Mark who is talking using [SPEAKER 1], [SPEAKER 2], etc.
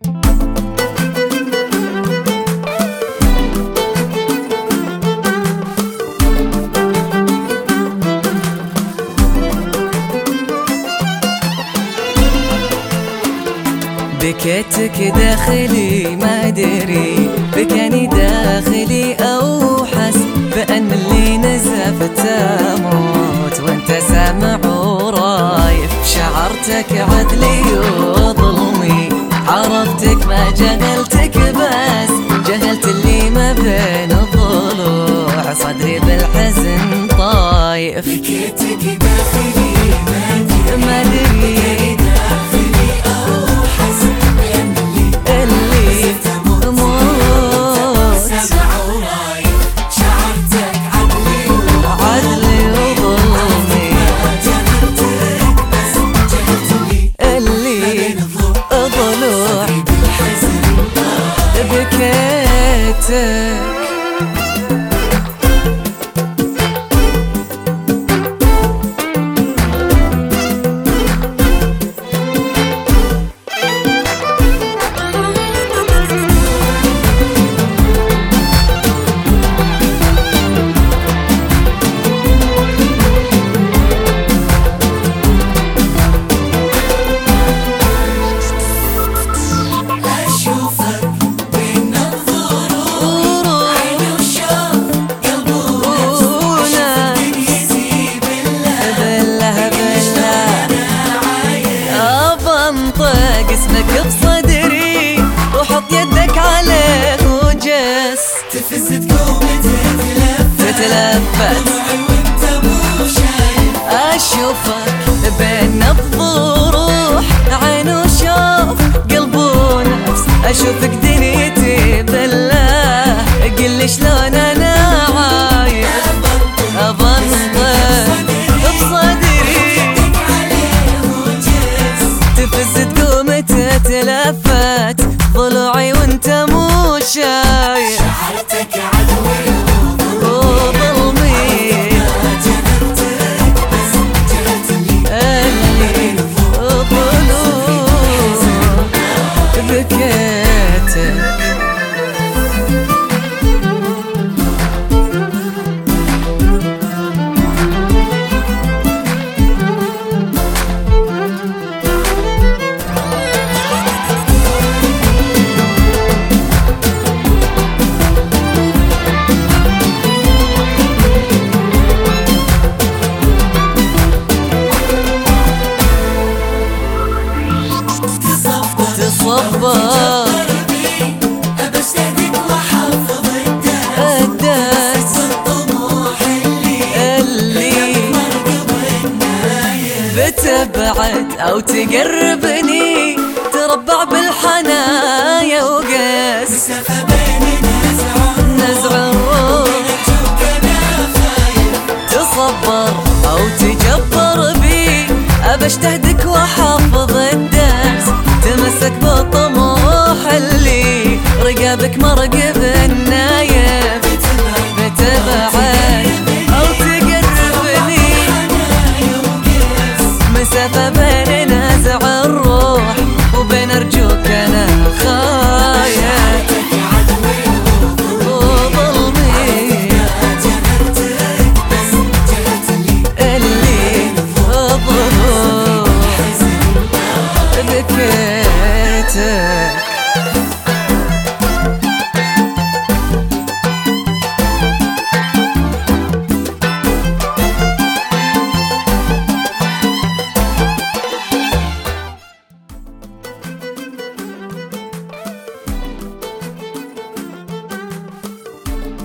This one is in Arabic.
[SPEAKER 1] بكيتك داخلي ما ادري، بكاني داخلي اوحس بان اللي نزفت اموت وانت سامع ورايف. شعرتك عدلي وظلمي، عرفتك ما جهلتك بس جهلت اللي ما بين الضلوع، صدري بالحزن طايف.
[SPEAKER 2] بكيتك داخلي ما ادري
[SPEAKER 1] اسمك بصدري وحط يدك عليه وجس،
[SPEAKER 2] تفز تقوم
[SPEAKER 1] تتلفت
[SPEAKER 2] وانت مو شايف.
[SPEAKER 1] اشوفك بين نبض وروح، عين وشوف قلب ونفس، اشوفك دنيتي بالله. قلي شلون انا عايش ابنطق بصدري، تفز تقوم تتلفت ضلوعي وانت مو شايف.
[SPEAKER 2] شعرتك عدوي
[SPEAKER 1] وظلمي،
[SPEAKER 2] جهلتك بس جهلت اللي
[SPEAKER 1] ضلوع بكيتك.
[SPEAKER 2] أبشتهدك وحافظ
[SPEAKER 1] الدرس
[SPEAKER 2] والطموح
[SPEAKER 1] اللي بتبعد أو تقربني، تربع بالحنايا وقس،
[SPEAKER 2] مسافة بيننا
[SPEAKER 1] نزع الروح تصبر أو تجبر بي. أبشتهدك وحافظ الدرس، تمسك بالطموح اللي رقابك مرقب